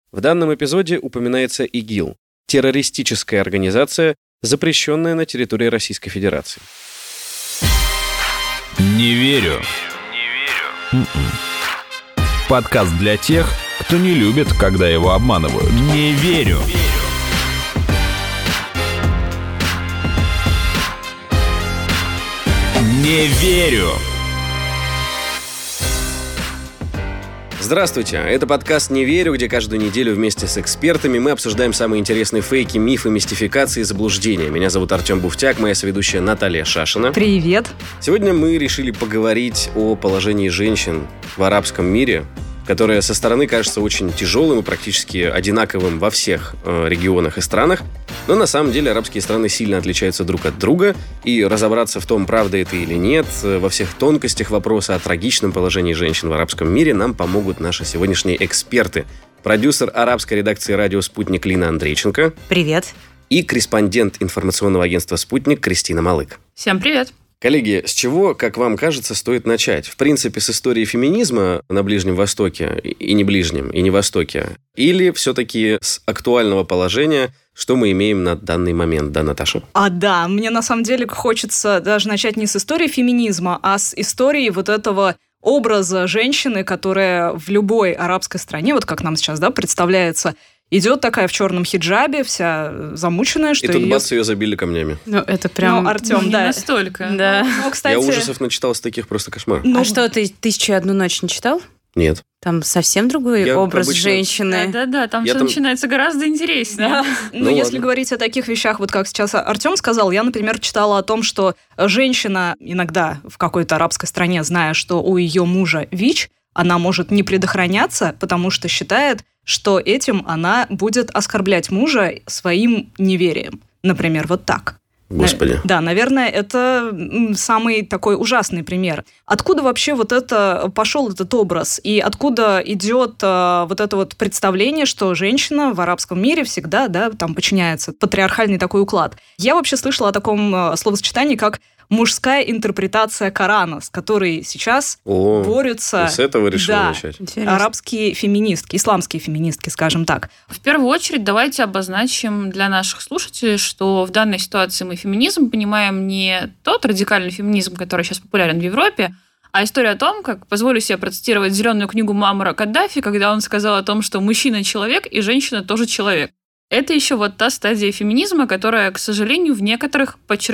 В данном эпизоде упоминается ИГИЛ – террористическая организация, запрещенная на территории Российской Федерации. Не верю. Подкаст для тех, кто не любит, когда его обманывают. Не верю. Не верю. Здравствуйте, это подкаст «Не верю», где каждую неделю вместе с экспертами мы обсуждаем самые интересные фейки, мифы, мистификации и заблуждения. Меня зовут Артем Буфтяк, моя соведущая Наталья Шашина. Привет! Сегодня мы решили поговорить о положении женщин в арабском мире, которое со стороны кажется очень тяжелым и практически одинаковым во всех регионах и странах. Но на самом деле арабские страны сильно отличаются друг от друга, и разобраться в том, правда это или нет, во всех тонкостях вопроса о трагичном положении женщин в арабском мире нам помогут наши сегодняшние эксперты. Продюсер арабской редакции «Радио Спутник» Лина Андрейченко. Привет. И корреспондент информационного агентства «Спутник» Кристина Малык. Всем привет. Коллеги, с чего, как вам кажется, стоит начать? В принципе, с истории феминизма на Ближнем Востоке, и не Ближнем, и не Востоке? Или все-таки с актуального положения, что мы имеем на данный момент, да, Наташа? Да, мне на самом деле хочется даже начать не с истории феминизма, а с истории вот этого образа женщины, которая в любой арабской стране, вот как нам сейчас, представляется, идет такая в черном хиджабе, вся замученная, что и тут бац, ее забили камнями. Ну, это прям... Артем, не да. настолько. Да. Кстати... Я ужасов начитался таких просто кошмар. А что, ты «Тысячу и одну ночь» не читал? Нет. Там совсем другой образ женщины. Да, там все начинается гораздо интереснее. Да. Если говорить о таких вещах, вот как сейчас Артем сказал, я, например, читала о том, что женщина иногда в какой-то арабской стране, зная, что у ее мужа ВИЧ, она может не предохраняться, потому что считает, что этим она будет оскорблять мужа своим неверием. Например, вот так. Господи. Да, наверное, это самый такой ужасный пример. Откуда вообще пошел этот образ? И откуда идет вот это вот представление, что женщина в арабском мире всегда, там подчиняется, патриархальный такой уклад? Я вообще слышала о таком словосочетании, как мужская интерпретация Корана, с которой сейчас борются... С этого решили начать. Арабские феминистки, исламские феминистки, скажем так. В первую очередь давайте обозначим для наших слушателей, что в данной ситуации мы феминизм понимаем не тот радикальный феминизм, который сейчас популярен в Европе, а история о том, как, позволю себе процитировать зеленую книгу Муаммара Каддафи, когда он сказал о том, что мужчина человек и женщина тоже человек. Это еще вот та стадия феминизма, которая, к сожалению, в некоторых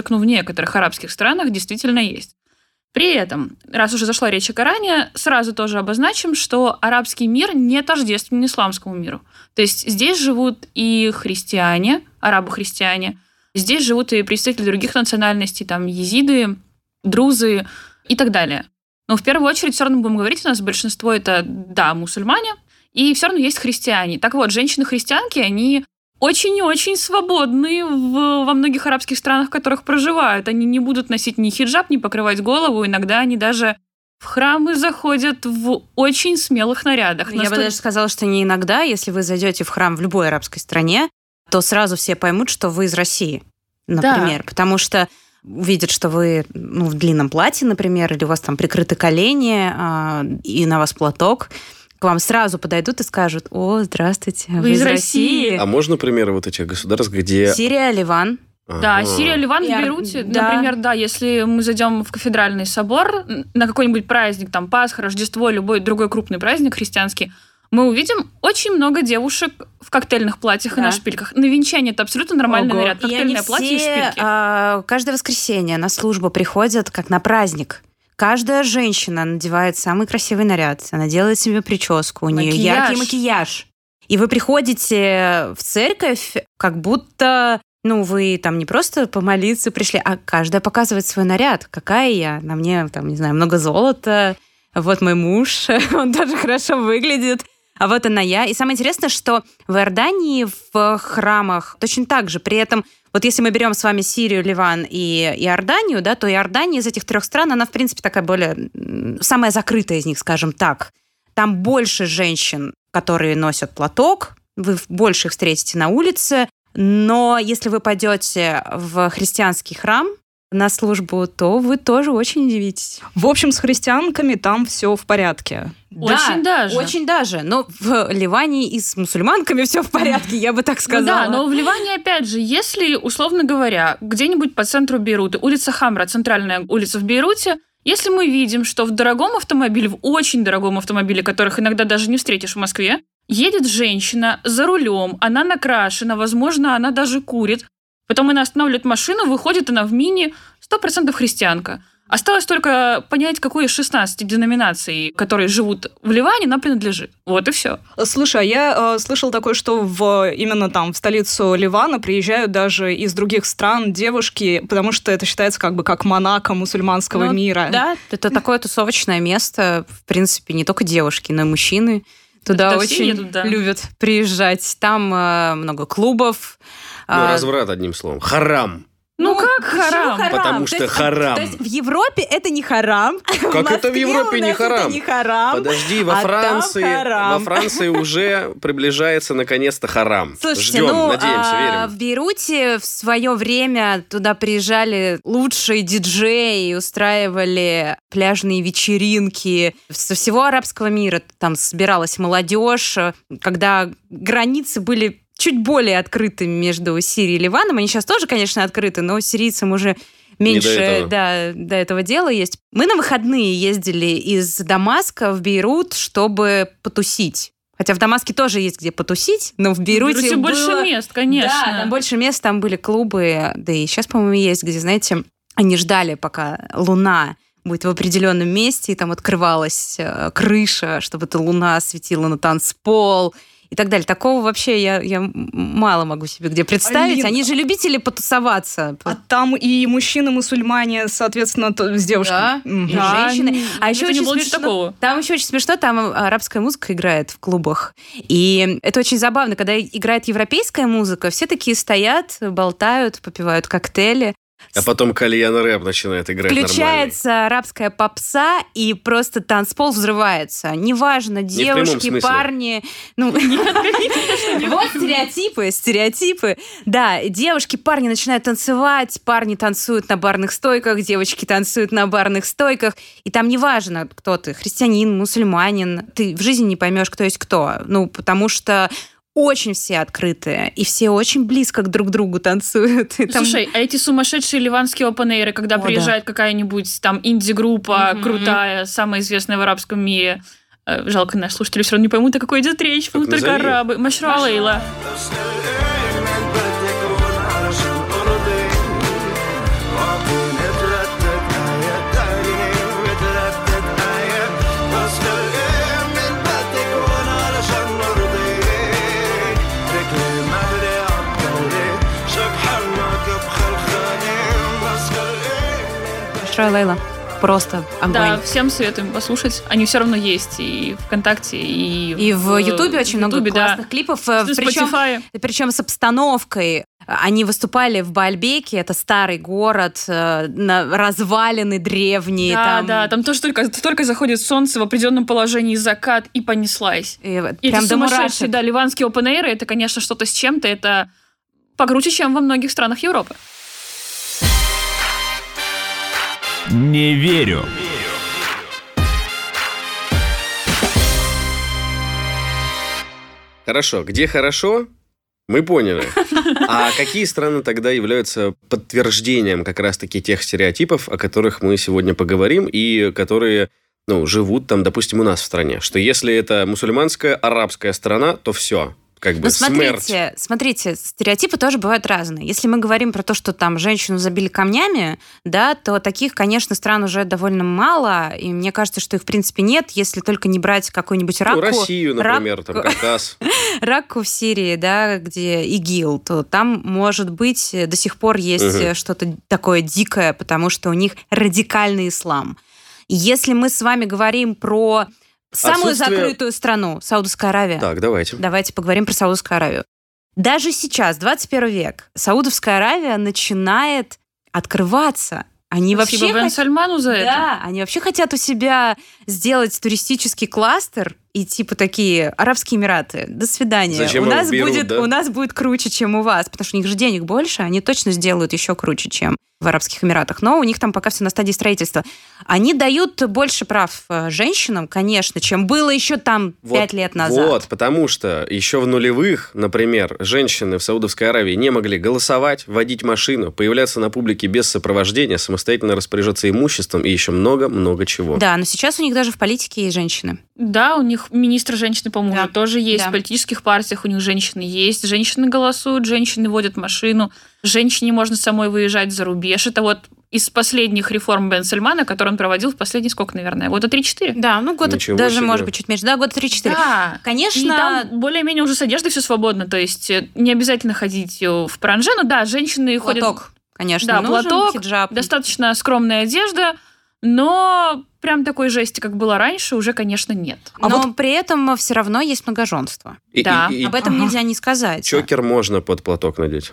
арабских странах действительно есть. При этом, раз уже зашла речь о Коране, сразу тоже обозначим, что арабский мир не тождествен исламскому миру. То есть здесь живут и христиане, арабы-христиане, здесь живут и представители других национальностей, там езиды, друзы и так далее. Но в первую очередь все равно будем говорить, у нас большинство это, мусульмане, и все равно есть христиане. Так вот, женщины-христианки, они очень и очень свободны во многих арабских странах, в которых проживают. Они не будут носить ни хиджаб, ни покрывать голову. Иногда они даже в храмы заходят в очень смелых нарядах. Я бы даже сказала, что не иногда. Если вы зайдете в храм в любой арабской стране, то сразу все поймут, что вы из России, например. Да. Потому что увидят, что вы в длинном платье, например, или у вас там прикрыты колени, и на вас платок. К вам сразу подойдут и скажут: «О, здравствуйте, вы из России». А можно примеры вот этих государств, где... Сирия, Ливан. Да, Сирия, Ливан, в Бейруте. Например, если мы зайдем в кафедральный собор на какой-нибудь праздник, там Пасха, Рождество, любой другой крупный праздник христианский, мы увидим очень много девушек в коктейльных платьях и на шпильках. На венчание это абсолютно нормальный наряд. Коктейльное платье и шпильки. Каждое воскресенье на службу приходят как на праздник. Каждая женщина надевает самый красивый наряд, она делает себе прическу, у нее яркий макияж. И вы приходите в церковь, как будто, вы там не просто помолиться пришли, а каждая показывает свой наряд. Какая я? На мне, много золота. Вот мой муж, он тоже хорошо выглядит. А вот она я. И самое интересное, что в Иордании в храмах точно так же. При этом, вот если мы берем с вами Сирию, Ливан и Иорданию, то Иордания из этих трех стран, она, в принципе, такая более... самая закрытая из них, скажем так. Там больше женщин, которые носят платок, вы больше их встретите на улице. Но если вы пойдете в христианский храм, на службу, то вы тоже очень удивитесь. В общем, с христианками там все в порядке. Очень даже. Очень даже. Но в Ливане и с мусульманками все в порядке, я бы так сказала. Да, но в Ливане, опять же, если, условно говоря, где-нибудь по центру Бейрута, улица Хамра, центральная улица в Бейруте, если мы видим, что в дорогом автомобиле, в очень дорогом автомобиле, которых иногда даже не встретишь в Москве, едет женщина за рулем, она накрашена, возможно, она даже курит, потом она останавливает машину, выходит она в мини, 100% христианка. Осталось только понять, какой из 16 деноминаций, которые живут в Ливане, она принадлежит. Вот и все. Слушай, а я слышал такое, что именно там, в столицу Ливана, приезжают даже из других стран девушки, потому что это считается как Монако мусульманского мира. Да, это такое тусовочное место. В принципе, не только девушки, но и мужчины туда очень любят приезжать. Там много клубов. Разврат, одним словом. Харам. Как харам? Потому что харам. То есть в Европе это не харам. Как это в Европе не харам? Это не харам. Подожди, во Франции уже приближается наконец-то харам. Слушайте, ждем, надеемся, верим. В Бейруте в свое время туда приезжали лучшие диджеи, устраивали пляжные вечеринки со всего арабского мира. Там собиралась молодежь, когда границы были чуть более открыты между Сирией и Ливаном. Они сейчас тоже, конечно, открыты, но сирийцам уже меньше до этого дела есть. Мы на выходные ездили из Дамаска в Бейрут, чтобы потусить. Хотя в Дамаске тоже есть где потусить, но в Бейруте больше мест, конечно. Да, там больше мест, там были клубы. Да и сейчас, по-моему, есть, где, знаете, они ждали, пока луна будет в определенном месте, и там открывалась крыша, чтобы эта луна светила на танцпол и так далее. Такого вообще я мало могу себе где представить. Они же любители потусоваться. А там и мужчины-мусульмане, соответственно, с девушками. Да, и женщины. А еще очень смешно. Там еще очень смешно, там арабская музыка играет в клубах. И это очень забавно, когда играет европейская музыка, все такие стоят, болтают, попивают коктейли. А потом кальян-рэп начинает играть нормально. Включается арабская попса, и просто танцпол взрывается. Неважно, девушки, парни... Вот стереотипы. Да, девушки, парни начинают танцевать, парни танцуют на барных стойках, девочки танцуют на барных стойках. И там неважно, кто ты, христианин, мусульманин. Ты в жизни не поймешь, кто есть кто. Потому что очень все открытые, и все очень близко друг к другу танцуют. Слушай, а эти сумасшедшие ливанские опен-эйры, когда приезжает какая-нибудь там инди-группа крутая, самая известная в арабском мире, жалко, наши слушатели все равно не поймут, о какой идет речь, потому только арабы. Машра Лейла. Лейла. Просто огонь. Да, всем советуем послушать. Они все равно есть и ВКонтакте, и в Ютубе очень много классных клипов. Причем с обстановкой. Они выступали в Баальбеке, это старый город, развалины древние. Да, там тоже только заходит солнце в определенном положении, закат, и понеслась. И эти сумасшедшие, ливанские опен-эйры, это, конечно, что-то с чем-то, это покруче, чем во многих странах Европы. Не верю. Хорошо. Где хорошо? Мы поняли. А какие страны тогда являются подтверждением как раз-таки тех стереотипов, о которых мы сегодня поговорим, и которые живут там, допустим, у нас в стране? Что если это мусульманская, арабская страна, то все. Смотрите, стереотипы тоже бывают разные. Если мы говорим про то, что там женщину забили камнями, да, то таких, конечно, стран уже довольно мало, и мне кажется, что их, в принципе, нет, если только не брать какую-нибудь Ракку. Россию, например, там Кавказ. Ракку в Сирии, да, где ИГИЛ, то там, может быть, до сих пор есть что-то такое дикое, потому что у них радикальный ислам. Если мы с вами говорим про самую закрытую страну, Саудовская Аравия. Так, давайте. Давайте поговорим про Саудовскую Аравию. Даже сейчас, 21 век, Саудовская Аравия начинает открываться. Спасибо Бен Сальману за это. Да, они вообще хотят у себя сделать туристический кластер и типа такие: Арабские Эмираты, до свидания. Зачем у нас берут, будет, да? у нас будет круче, чем у вас, потому что у них же денег больше, они точно сделают еще круче, чем в Арабских Эмиратах. Но у них там пока все на стадии строительства. Они дают больше прав женщинам, конечно, чем было еще там 5 лет назад. Вот, потому что еще в нулевых, например, женщины в Саудовской Аравии не могли голосовать, водить машину, появляться на публике без сопровождения, самостоятельно распоряжаться имуществом и еще много-много чего. Да, но сейчас у них даже в политике есть женщины. Да, у них министр женщины, по-моему, Да. тоже есть. Да. В политических партиях у них женщины есть. Женщины голосуют, женщины водят машину. Женщине можно самой выезжать за рубеж. Это вот из последних реформ Бен Сальмана, которые он проводил в последние, сколько, наверное, года 3-4? Да, ну года Ничего даже, себе. может быть, чуть меньше. Да, года 3-4. Да. Конечно. И там более-менее уже с одеждой все свободно. То есть не обязательно ходить в паранже. Но да, женщины ходят... Платок, конечно, Да, нужен, платок, хиджаб. достаточно скромная одежда, но прям такой жести, как было раньше, уже, конечно, нет. Но при этом все равно есть многоженство. Да. И Об этом нельзя не сказать. чокер можно под платок надеть.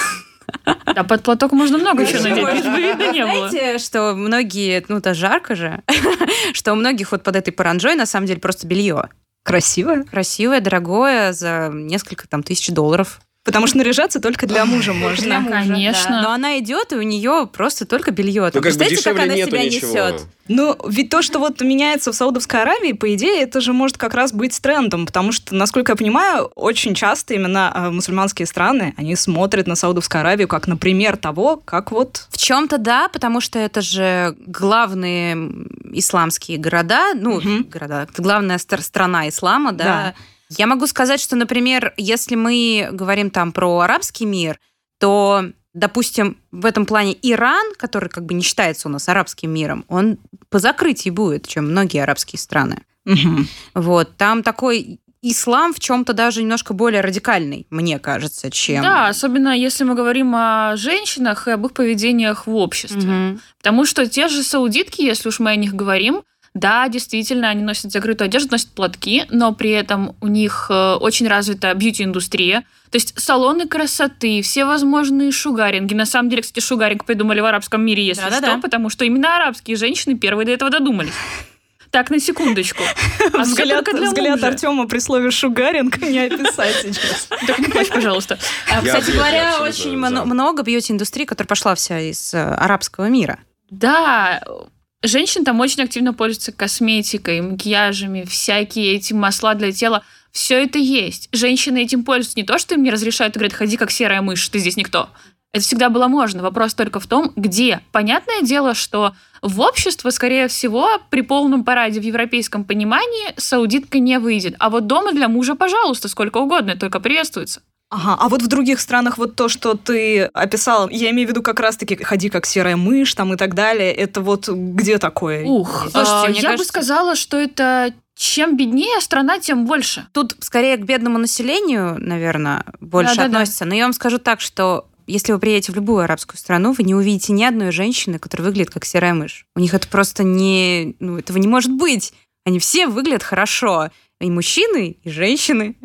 Да, под платок можно много чего надеть, лишь бы видно не было. Знаете, что многие, ну, это жарко же, что у многих вот под этой паранджой на самом деле просто белье. Красивая. Красивое, дорогое, за несколько там тысяч долларов. Потому что наряжаться только для мужа Для можно. мужа, конечно. да. Но она идет, и у нее просто только белье. Ну, как бы Представляете, как дешевле она нету себя ничего. несет? Ну, ведь то, что вот меняется в Саудовской Аравии, по идее, это же может как раз быть трендом, потому что, насколько я понимаю, очень часто именно мусульманские страны, они смотрят на Саудовскую Аравию как, например, того, как вот... В чем-то да, потому что это же главные исламские города, ну, города, это главная страна ислама, да. Да. Я могу сказать, что, например, если мы говорим там про арабский мир, то, допустим, в этом плане Иран, который как бы не считается у нас арабским миром, он по закрытии будет, чем многие арабские страны. Вот, там такой ислам в чем-то даже немножко более радикальный, мне кажется, чем... Да, особенно если мы говорим о женщинах и об их поведениях в обществе. Мгм. Потому что те же саудитки, если уж мы о них говорим, да, действительно, они носят закрытую одежду, носят платки, но при этом у них очень развита бьюти-индустрия. То есть салоны красоты, все возможные шугаринги. На самом деле, кстати, шугаринг придумали в арабском мире, если Да-да-да. что, потому что именно арабские женщины первые до этого додумались. Так, на секундочку. А всё Взгляд только для мужа. Артема при слове «шугаринг» не описать сейчас. Так не плачь, пожалуйста. Кстати Я говоря, абсолютно очень за. много бьюти-индустрии, которая пошла вся из арабского мира. Да, женщины там очень активно пользуются косметикой, макияжами, всякие эти масла для тела. Все это есть. Женщины этим пользуются. Не то, что им не разрешают и говорят: ходи как серая мышь, ты здесь никто. Это всегда было можно. Вопрос только в том, где. Понятное дело, что в общество, скорее всего, при полном параде в европейском понимании саудитка не выйдет. А вот дома для мужа, пожалуйста, сколько угодно, это только приветствуется. Ага, а вот в других странах вот то, что ты описал, я имею в виду как раз-таки «ходи как серая мышь» там и так далее, это вот где такое? Слушайте, мне я бы кажется- сказала, что это чем беднее страна, тем больше. Тут скорее к бедному населению, наверное, больше Да-да-да. относится. Но я вам скажу так, что если вы приедете в любую арабскую страну, вы не увидите ни одной женщины, которая выглядит как серая мышь. У них это просто не... Ну, этого не может быть. Они все выглядят хорошо. И мужчины, и женщины.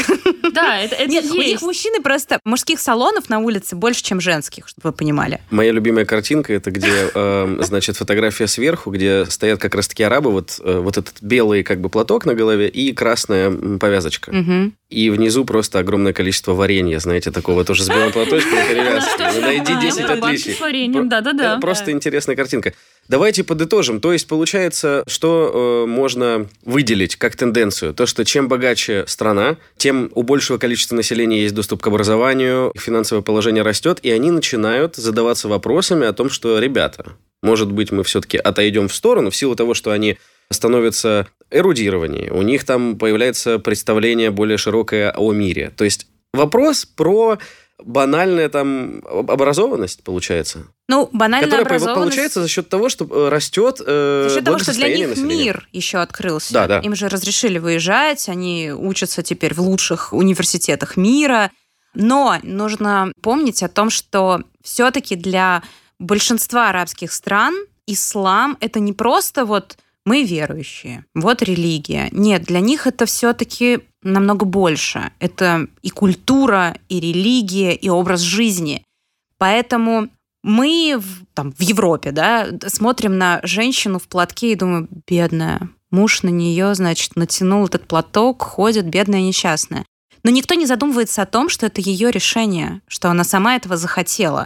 Да, это Нет, у них есть. мужчины просто... Мужских салонов на улице больше, чем женских, чтобы вы понимали. Моя любимая картинка — это где, значит, фотография сверху, где стоят как раз-таки арабы, вот этот белый как бы платок на голове и красная повязочка. Мгм. И внизу просто огромное количество варенья, знаете, такого тоже с белым платочком и перевязкой. Ну, найди 10 отличий. С вареньем, да-да-да. Просто интересная картинка. Давайте подытожим. То есть, получается, что можно выделить как тенденцию? То, что чем богаче страна, тем у большего количества населения есть доступ к образованию, финансовое положение растет, и они начинают задаваться вопросами о том, что, ребята, может быть, мы все-таки отойдем в сторону в силу того, что они становятся эрудированнее, у них там появляется представление более широкое о мире. То есть вопрос про банальная там образованность, получается. Ну, банальная Которая образованность... получается за счет того, что растет За счет того, что для благосостояние них населения. мир еще открылся. Да, да. Им же разрешили выезжать, они учатся теперь в лучших университетах мира. Но нужно помнить о том, что все-таки для большинства арабских стран ислам — это не просто вот мы верующие, вот религия. Нет, для них это все-таки намного больше. Это и культура, и религия, и образ жизни. Поэтому мы в Европе, да, смотрим на женщину в платке и думаем: бедная, Муж на нее, значит, натянул этот платок, ходит, бедная, несчастная. Но никто не задумывается о том, что это ее решение, что она сама этого захотела.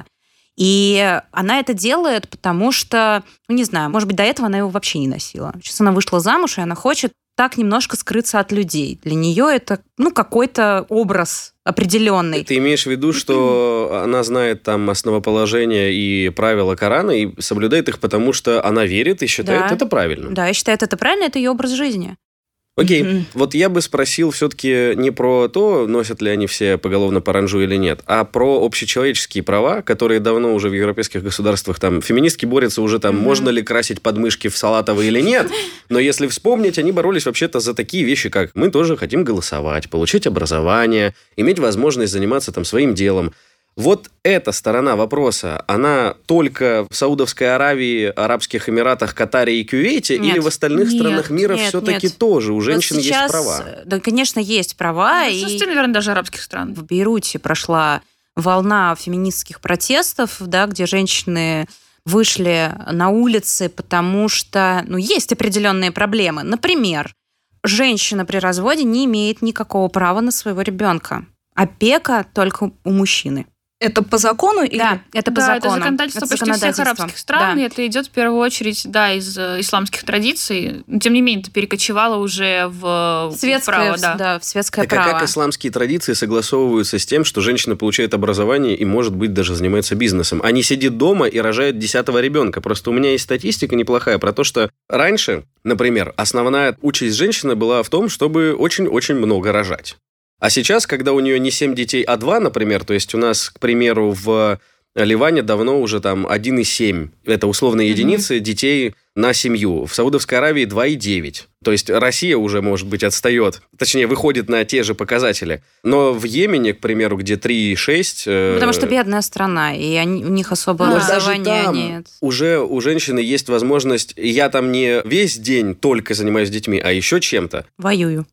И она это делает, потому что, не знаю, может быть, до этого она его вообще не носила. Сейчас она вышла замуж, и она хочет так немножко скрыться от людей. Для нее это, какой-то образ определенный. Ты имеешь в виду, что она знает там основоположение и правила Корана и соблюдает их, потому что она верит и считает это правильным? Да, я считаю, это правильно, это ее образ жизни. Окей, вот я бы спросил все-таки не про то, носят ли они все поголовно паранджу или нет, а про общечеловеческие права, которые давно уже в европейских государствах, там, феминистки борются уже там, можно ли красить подмышки в салатовые или нет, но если вспомнить, они боролись вообще-то за такие вещи, как мы тоже хотим голосовать, получить образование, иметь возможность заниматься там своим делом. Вот эта сторона вопроса, она только в Саудовской Аравии, Арабских Эмиратах, Катаре и Кувейте, или в остальных странах мира все-таки тоже у женщин есть права? Да, конечно, есть права. Наверное, даже арабских стран. В Бейруте прошла волна феминистских протестов, где женщины вышли на улицы, потому что есть определенные проблемы. Например, женщина при разводе не имеет никакого права на своего ребенка. Опека только у мужчины. Это по закону? Или... Да, это по закону. Это законодательство почти всех арабских стран, и это идет в первую очередь, из исламских традиций. Но, тем не менее, это перекочевало уже в светское право. В светское право. А как исламские традиции согласовываются с тем, что женщина получает образование и, может быть, даже занимается бизнесом, а не сидит дома и рожает 10-го ребенка? Просто у меня есть статистика неплохая про то, что раньше, например, основная участь женщины была в том, чтобы очень-очень много рожать. А сейчас, когда у нее не 7 детей, а 2, например, то есть у нас, к примеру, в Ливане давно уже там 1,7, это условные единицы детей на семью. В Саудовской Аравии 2,9. То есть Россия уже, может быть, отстает, точнее, выходит на те же показатели. Но в Йемене, к примеру, где 3,6... Потому что бедная страна, и у них особо образования нет. Уже у женщины есть возможность... Я там не весь день только занимаюсь детьми, а еще чем-то. Воюю.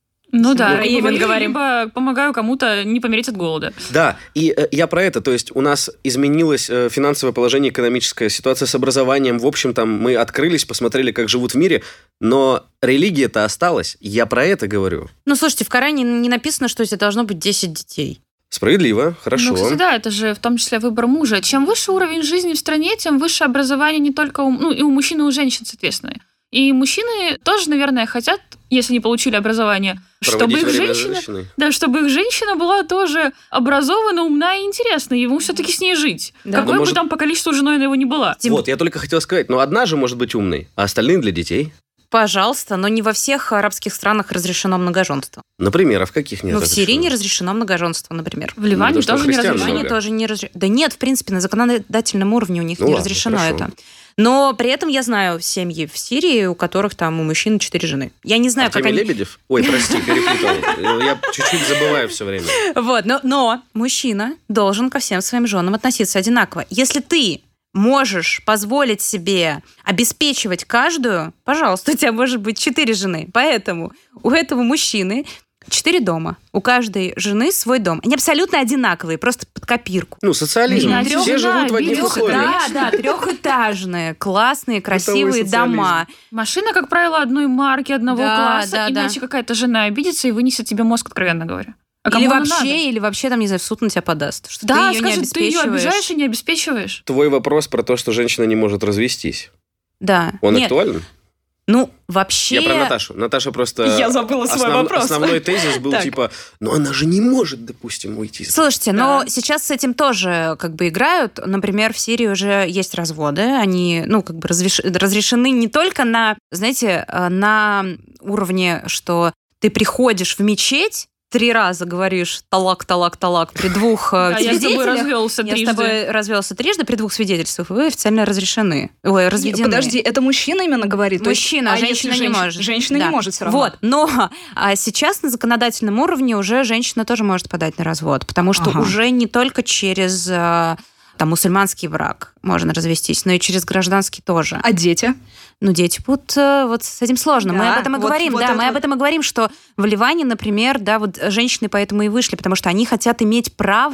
Либо помогаю кому-то не помереть от голода. Да, и я про это. То есть у нас изменилось финансовое положение, экономическая ситуация с образованием. В общем, там мы открылись, посмотрели, как живут в мире, но религия-то осталась. Я про это говорю. Слушайте, в Коране не написано, что здесь должно быть 10 детей. Справедливо, хорошо. Кстати, да, это же в том числе выбор мужа. Чем выше уровень жизни в стране, тем выше образование не только и у мужчин, и у женщин, соответственно. И мужчины тоже, наверное, хотят, если не получили образование, чтобы их женщина была тоже образована, умна и интересна, ему все-таки с ней жить. Да. Какой бы там по количеству женой она его ни была. Вот, я только хотел сказать, одна же может быть умной, а остальные для детей. Пожалуйста, но не во всех арабских странах разрешено многоженство. Например, а в каких нет? В Сирии не разрешено многоженство, например. В Ливане тоже не разрешено. Да нет, в принципе, на законодательном уровне у них не разрешено это. Но при этом я знаю семьи в Сирии, у которых там у мужчин 4 жены. Я не знаю, Артемий Лебедев? Ой, прости, перепутал. Я чуть-чуть забываю все время. Вот, но мужчина должен ко всем своим женам относиться одинаково. Если ты можешь позволить себе обеспечивать каждую, пожалуйста, у тебя может быть 4 жены. Поэтому у этого мужчины 4 дома. У каждой жены свой дом. Они абсолютно одинаковые, просто под копирку. Социализм. Все живут в одних условиях. Да, трехэтажные, классные, красивые дома. Машина, как правило, одной марки, одного класса, иначе какая-то жена обидится и вынесет тебе мозг, откровенно говоря. Или вообще, там, не знаю, в суд на тебя подаст. Что ты ее не обеспечиваешь. Ты ее обижаешь и не обеспечиваешь. Твой вопрос про то, что женщина не может развестись. Да. Он актуален? Вообще... Я про Наташу. Наташа просто... Я забыла свой вопрос. Основной тезис был она же не может, допустим, уйти. Слушайте, но сейчас с этим тоже играют. Например, в Сирии уже есть разводы. Они, разрешены не только на уровне, что ты приходишь в мечеть, 3 раза говоришь талак при 2 свидетелях. Я с тобой развелся трижды при 2 свидетельствах. Вы официально разрешены. Разведены. Подожди, это мужчина именно говорит? Мужчина, а женщина не может. Женщина не может все равно. Вот, но сейчас на законодательном уровне уже женщина тоже может подать на развод, потому что уже не только через мусульманский брак можно развестись, но и через гражданский тоже. А дети? Дети будут с этим сложно. Да, мы об этом и говорим. Об этом и говорим, что в Ливане, например, женщины поэтому и вышли, потому что они хотят иметь право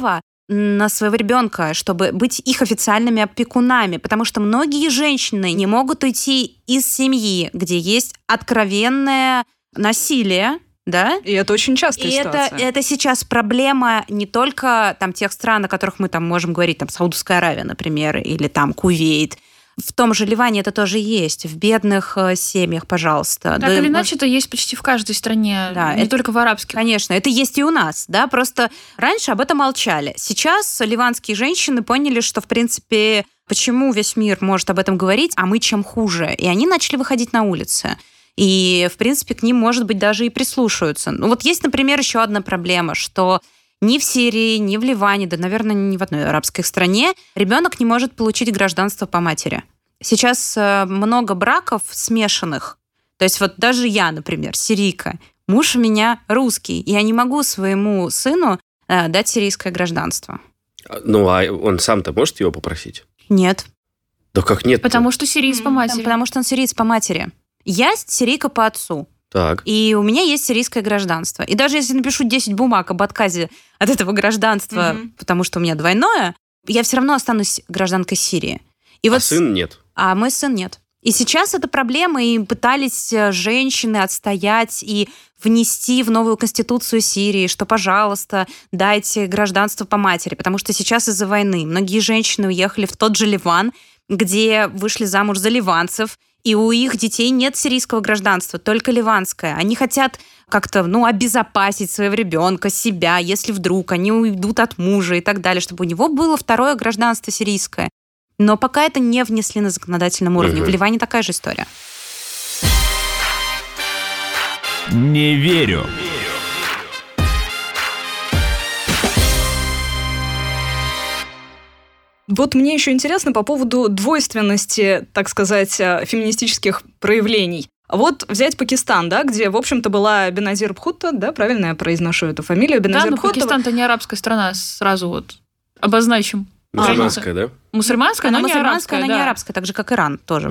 на своего ребенка, чтобы быть их официальными опекунами, потому что многие женщины не могут уйти из семьи, где есть откровенное насилие, да? И это очень частая ситуация. Это сейчас проблема не только там тех стран, о которых мы там можем говорить, там Саудовская Аравия, например, или там Кувейт. В том же Ливане это тоже есть, в бедных семьях, пожалуйста. Так или иначе, это есть почти в каждой стране, да, не только в арабских. Конечно, это есть и у нас, да, просто раньше об этом молчали. Сейчас ливанские женщины поняли, что, в принципе, почему весь мир может об этом говорить, а мы чем хуже. И они начали выходить на улицы. И, в принципе, к ним, может быть, даже и прислушиваются. Ну, вот есть, например, еще одна проблема, что ни в Сирии, ни в Ливане, да, наверное, ни в одной арабской стране ребенок не может получить гражданство по матери. Сейчас много браков смешанных. То есть вот даже я, например, сирийка, муж у меня русский, и я не могу своему сыну дать сирийское гражданство. Ну, а он сам-то может его попросить? Нет. Да как нет? Потому что сириец по матери. Потому что он сириец по матери. Я сирийка по отцу. Так. И у меня есть сирийское гражданство. И даже если напишу 10 бумаг об отказе от этого гражданства, потому что у меня двойное, я все равно останусь гражданкой Сирии. И а вот сын нет? А мой сын нет. И сейчас это проблема, и пытались женщины отстоять и внести в новую конституцию Сирии, что, пожалуйста, дайте гражданство по матери, потому что сейчас из-за войны многие женщины уехали в тот же Ливан, где вышли замуж за ливанцев, и у их детей нет сирийского гражданства, только ливанское. Они хотят как-то, обезопасить своего ребенка, себя, если вдруг они уйдут от мужа и так далее, чтобы у него было второе гражданство сирийское. Но пока это не внесли на законодательном уровне. В Ливане такая же история. Не верю. Вот мне еще интересно по поводу двойственности, так сказать, феминистических проявлений. Вот взять Пакистан, да, где, в общем-то, была Беназир Бхутто, да, правильно я произношу эту фамилию? Беназир Бхутто. Пакистан-то не арабская страна, сразу вот обозначим. Мусульманская, да? Мусульманская, но не арабская, она не арабская, так же, как Иран тоже.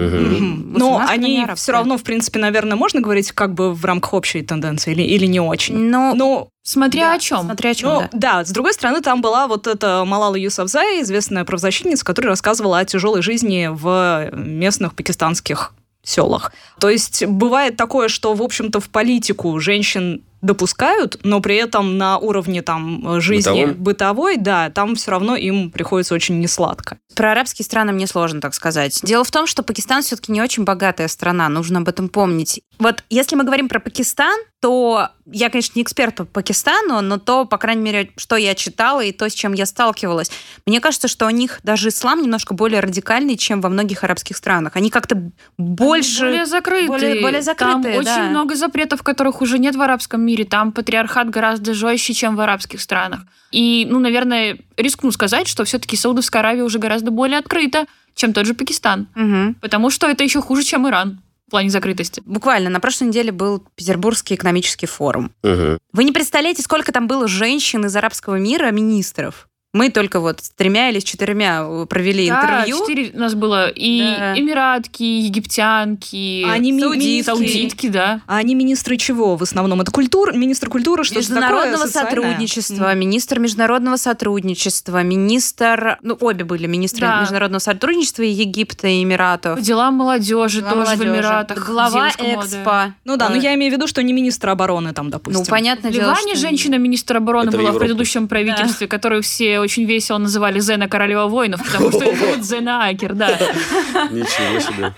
Но они все равно, в принципе, наверное, можно говорить как бы в рамках общей тенденции или не очень? Но смотря о чем. Смотря о чем, да. С другой стороны, там была вот эта Малала Юсафзай, известная правозащитница, которая рассказывала о тяжелой жизни в местных пакистанских селах. То есть бывает такое, что, в общем-то, в политику женщин допускают, но при этом на уровне там жизни бытовой, да, там все равно им приходится очень несладко. Про арабские страны мне сложно так сказать. Дело в том, что Пакистан все-таки не очень богатая страна, нужно об этом помнить. Вот если мы говорим про Пакистан, то я, конечно, не эксперт по Пакистану, но то, по крайней мере, что я читала и то, с чем я сталкивалась, мне кажется, что у них даже ислам немножко более радикальный, чем во многих арабских странах. Они как-то больше... Более закрытые. Более закрытые, там очень много запретов, которых уже нет в арабском мире. Там патриархат гораздо жестче, чем в арабских странах. И, наверное, рискну сказать, что все-таки Саудовская Аравия уже гораздо более открыта, чем тот же Пакистан. Потому что это еще хуже, чем Иран в плане закрытости. Буквально на прошлой неделе был Петербургский экономический форум. Вы не представляете, сколько там было женщин из арабского мира, министров. Мы только вот с 3 или с 4 провели интервью. 4 у нас было. И эмиратки, египтянки, саудитки, да. А они министры чего в основном? Это министр культуры, что-то международного сотрудничества, министр международного сотрудничества, министр... обе были министры международного сотрудничества и Египта, и Эмиратов. По делам молодежи тоже в Эмиратах. Глава Экспо. но я имею в виду, что не министр обороны там, допустим. Понятно. В Ливане женщина-министр обороны была в предыдущем правительстве, которую все очень весело называли Зена королева воинов, потому что это вот Зена Акер, да. Ничего себе.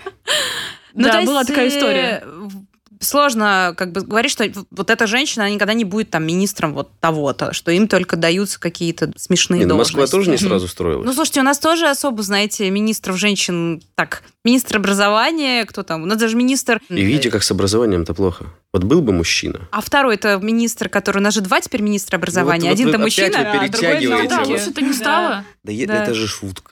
Да, была такая история. Сложно говорить, что вот эта женщина, она никогда не будет там министром вот того-то, что им только даются какие-то смешные должности. Москва тоже не сразу строилась. Слушайте, у нас тоже особо, знаете, министров женщин, министр образования, кто там, у нас даже министр... И видите, как с образованием-то плохо. Вот был бы мужчина. А второй-то министр, который... У нас же 2 теперь министра образования. Один-то мужчина, а другой... Да, лучше это не стало. Да это же шутка.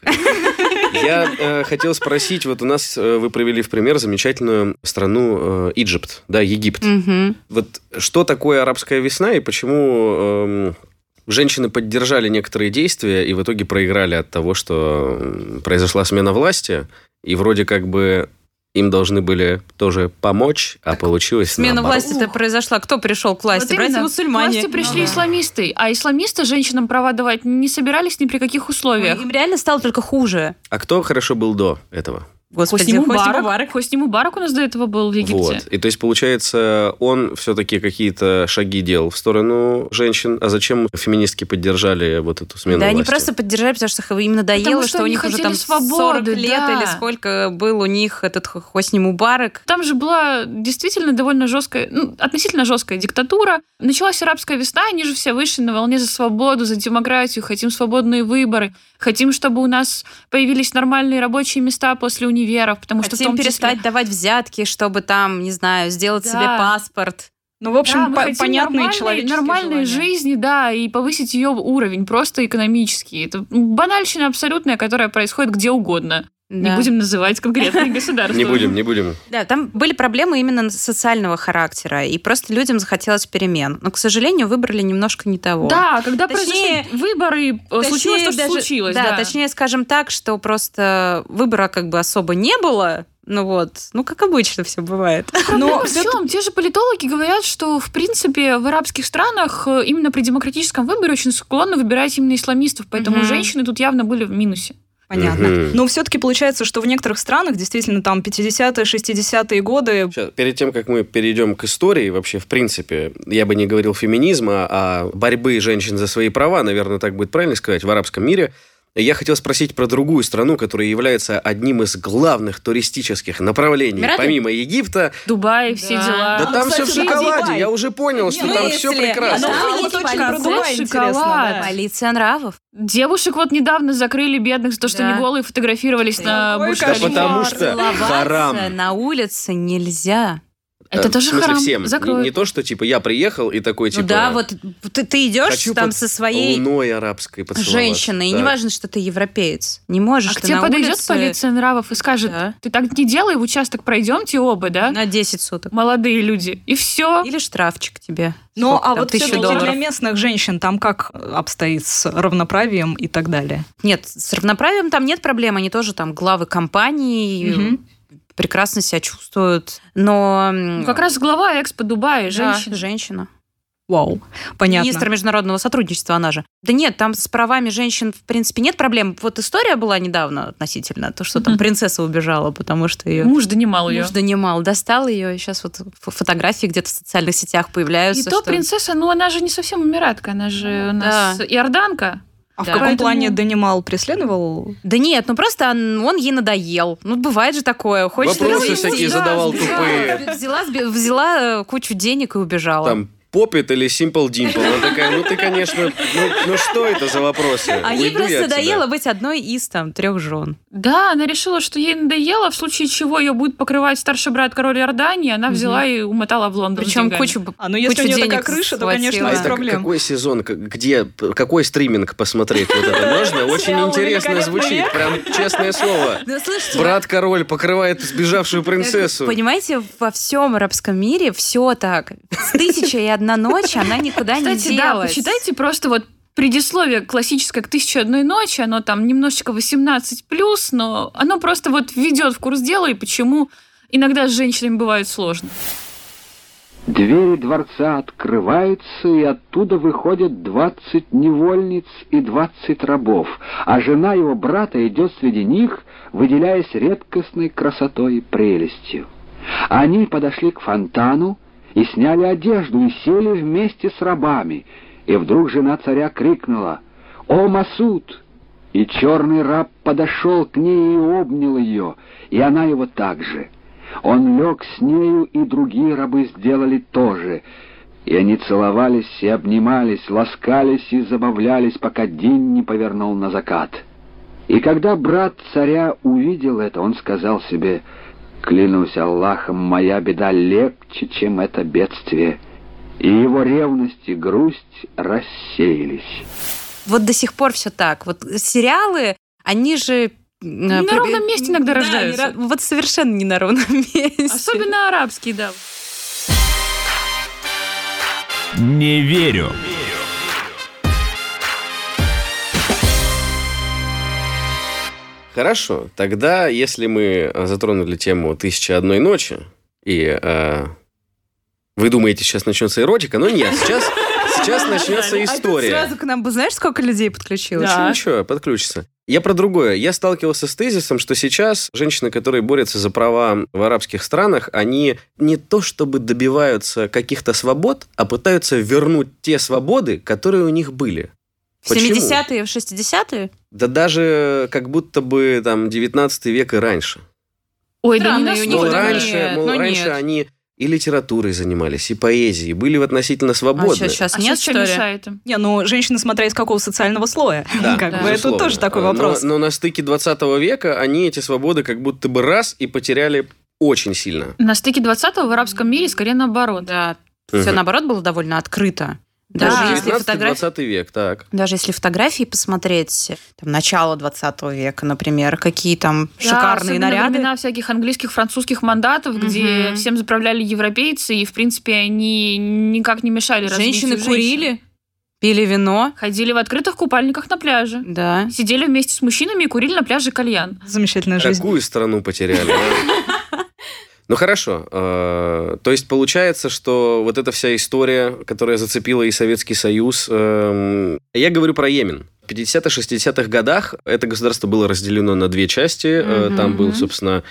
Я хотел спросить, вот у нас вы привели в пример замечательную страну Египет, да, Египет. Вот что такое арабская весна и почему женщины поддержали некоторые действия и в итоге проиграли от того, что произошла смена власти, и вроде как бы им должны были тоже помочь, а получилось смена наоборот. власти-то произошла. Кто пришел к власти? Вот Братья-мусульмане. К власти пришли исламисты, а исламисты женщинам права давать не собирались ни при каких условиях. Им реально стало только хуже. А кто хорошо был до этого? Господи, Хосни Мубарак у нас до этого был в Египте. Вот. И то есть, получается, он все-таки какие-то шаги делал в сторону женщин. А зачем феминистки поддержали вот эту смену власти? Они просто поддержали, потому что им надоело, что у них уже там свободы, 40 лет или сколько был у них этот Хосни Мубарак. Там же была действительно довольно жесткая, относительно жесткая диктатура. Началась арабская весна, они же все вышли на волне за свободу, за демократию, хотим свободные выборы, хотим, чтобы у нас появились нормальные рабочие места после универов, потому что в том числе... перестать давать взятки, чтобы там, не знаю, сделать себе паспорт. Ну, в общем, понятные человеческие нормальной желания. жизни, да, и повысить ее уровень, просто экономический. Это банальщина абсолютная, которая происходит где угодно. Да. Не будем называть конкретные государства. Не будем. Да, там были проблемы именно социального характера, и просто людям захотелось перемен. Но, к сожалению, выбрали немножко не того. Да, когда произошли выборы, случилось то, что случилось. Да, точнее, скажем так, что просто выбора как бы особо не было. Как обычно все бывает. Но в чем? Те же политологи говорят, что, в принципе, в арабских странах именно при демократическом выборе очень склонны выбирать именно исламистов, поэтому женщины тут явно были в минусе. Понятно. Но все-таки получается, что в некоторых странах действительно там 50-е, 60-е годы... Сейчас, перед тем, как мы перейдем к истории, вообще, в принципе, я бы не говорил феминизма, а борьбы женщин за свои права, наверное, так будет правильно сказать, в арабском мире. Я хотел спросить про другую страну, которая является одним из главных туристических направлений, помимо Египта. Дубай, все дела. Да там все в шоколаде, я уже понял, что там все прекрасно. Шоколад. Полиция нравов. Девушек недавно закрыли бедных за то, что они голые фотографировались на Бурдж-Халифа. Потому что харам. На улице нельзя. Это тоже харам. Всем. Не то, что я приехал и такой, ты идешь там со своей луной арабской женщиной, и неважно, что ты европеец. Не можешь. А к тебе подойдет полиция нравов и скажет, ты так не делай, в участок пройдемте оба, да? На 10 суток. Молодые люди. И все. Или штрафчик тебе. А вот все-таки для местных женщин там как обстоит с равноправием и так далее? Нет, с равноправием там нет проблем. Они тоже там главы компаний, прекрасно себя чувствуют, но... Как раз глава Экспо Дубая, женщина. Да, женщина. Вау, понятно. Министр международного сотрудничества, она же. Да нет, там с правами женщин, в принципе, нет проблем. Вот история была недавно относительно, то, что там принцесса убежала, потому что ее... Муж донимал ее. Достал ее, и сейчас фотографии где-то в социальных сетях появляются. И то принцесса, она же не совсем эмиратка, она же у нас иорданка. А в каком плане донимал, преследовал? Да нет, просто он ей надоел. Бывает же такое. Вопросы всякие задавал тупые. Взяла кучу денег и убежала. Там Поппит или Simple Dimple. Она такая, ты, конечно, что это за вопросы? А ей просто надоело быть одной из 3 жен. Да, она решила, что ей надоело, в случае чего ее будет покрывать старший брат король Иордании, она взяла и умотала в Лондон. Причем кучу если у нее такая крыша, то, конечно, без проблем. Какой сезон, какой стриминг посмотреть? Вот это можно? Очень интересно звучит, прям честное слово. Брат-король покрывает сбежавшую принцессу. Понимаете, во всем арабском мире все так. С 1001 ночи она никуда не делась. Кстати, да, посчитайте просто предисловие классическое к 1001 ночи, оно там немножечко 18+, но оно просто введет в курс дела, и почему иногда с женщинами бывает сложно. Двери дворца открываются, и оттуда выходят 20 невольниц и 20 рабов, а жена его брата идет среди них, выделяясь редкостной красотой и прелестью. Они подошли к фонтану и сняли одежду, и сели вместе с рабами. И вдруг жена царя крикнула: «О, Масуд!» И черный раб подошел к ней и обнял ее, и она его также. Он лег с нею, и другие рабы сделали то же. И они целовались и обнимались, ласкались и забавлялись, пока день не повернул на закат. И когда брат царя увидел это, он сказал себе: «Клянусь Аллахом, моя беда легче, чем это бедствие». И его ревность и грусть рассеялись. До сих пор все так. Сериалы, они же... На ровном месте иногда рождаются. Совершенно не на ровном месте. Особенно арабские, да. Не верю. Хорошо, тогда, если мы затронули тему «1001 ночи», и вы думаете, сейчас начнется эротика, но нет, сейчас начнется история. Сразу к нам, знаешь, сколько людей подключилось? Ничего, подключится. Я про другое. Я сталкивался с тезисом, что сейчас женщины, которые борются за права в арабских странах, они не то чтобы добиваются каких-то свобод, а пытаются вернуть те свободы, которые у них были. В 70-е, в 60-е? Да даже как будто бы там 19 век и раньше. Ой, да не настолько. Раньше они и литературой занимались, и поэзией, были относительно свободны. Сейчас нет, что мешает им? Не, женщины, смотря из какого социального слоя. Да, это тоже такой вопрос. Но на стыке 20 века они эти свободы как будто бы раз и потеряли очень сильно. На стыке 20-го в арабском мире скорее наоборот. Да, все наоборот было довольно открыто. Даже если 19-20 век, так. Даже если фотографии посмотреть, там, начало 20 века, например, какие там шикарные наряды. Времена всяких английских, французских мандатов, где всем заправляли европейцы, и, в принципе, они никак не мешали развитию женщины курили, пили вино. Ходили в открытых купальниках на пляже. Да. Сидели вместе с мужчинами и курили на пляже кальян. Замечательная жизнь. Какую страну потеряли, Ну хорошо, то есть получается, что вот эта вся история, которая зацепила и Советский Союз, я говорю про Йемен. В 50-60-х годах это государство было разделено на две части, там был, собственно,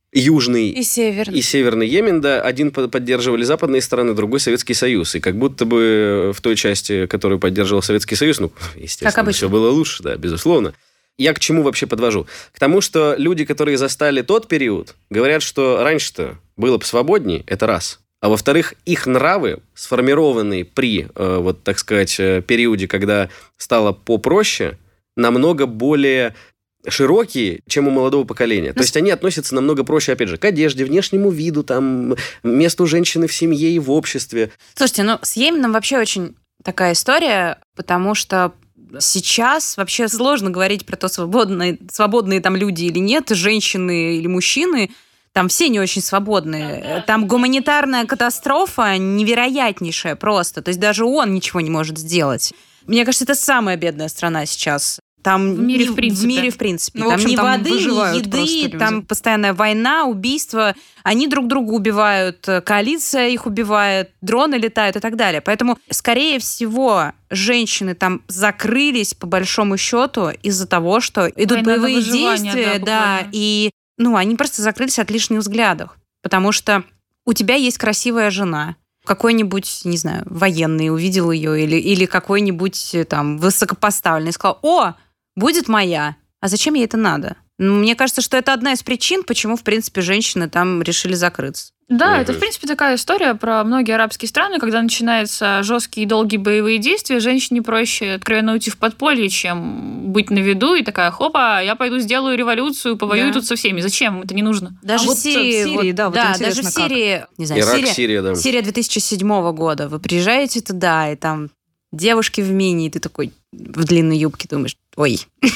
Южный и Северный Йемен, да, один поддерживали западные страны, другой Советский Союз, и как будто бы в той части, которую поддерживал Советский Союз, естественно, все было лучше, да, безусловно. Я к чему вообще подвожу? К тому, что люди, которые застали тот период, говорят, что раньше-то было бы свободнее, это раз. А во-вторых, их нравы, сформированные при, вот так сказать, периоде, когда стало попроще, намного более широкие, чем у молодого поколения. То есть они относятся намного проще, опять же, к одежде, внешнему виду, там, месту женщины в семье и в обществе. Слушайте, с Йеменом вообще очень такая история, потому что сейчас вообще сложно говорить про то, свободные там люди или нет, женщины или мужчины. Там все не очень свободные. Там гуманитарная катастрофа невероятнейшая просто. То есть даже ООН ничего не может сделать. Мне кажется, это самая бедная страна сейчас. Там в мире, в принципе. Там ни воды, ни еды, там постоянная война, убийства. Они друг друга убивают, коалиция их убивает, дроны летают и так далее. Поэтому, скорее всего, женщины там закрылись, по большому счету, из-за того, что идут боевые действия, и они просто закрылись от лишних взглядов. Потому что у тебя есть красивая жена, какой-нибудь, не знаю, военный увидел ее, или какой-нибудь там высокопоставленный, сказал: «О, будет моя». А зачем ей это надо? Мне кажется, что это одна из причин, почему, в принципе, женщины там решили закрыться. Да, это, в принципе, такая история про многие арабские страны, когда начинаются жесткие и долгие боевые действия, женщине проще откровенно уйти в подполье, чем быть на виду и такая: хопа, я пойду сделаю революцию, повоюю тут со всеми. Зачем? Это не нужно. Даже в Сирии, даже в Сирии, не знаю, Сирия 2007 года. Вы приезжаете туда, и там девушки в мини, и ты такой в длинной юбке думаешь: ой,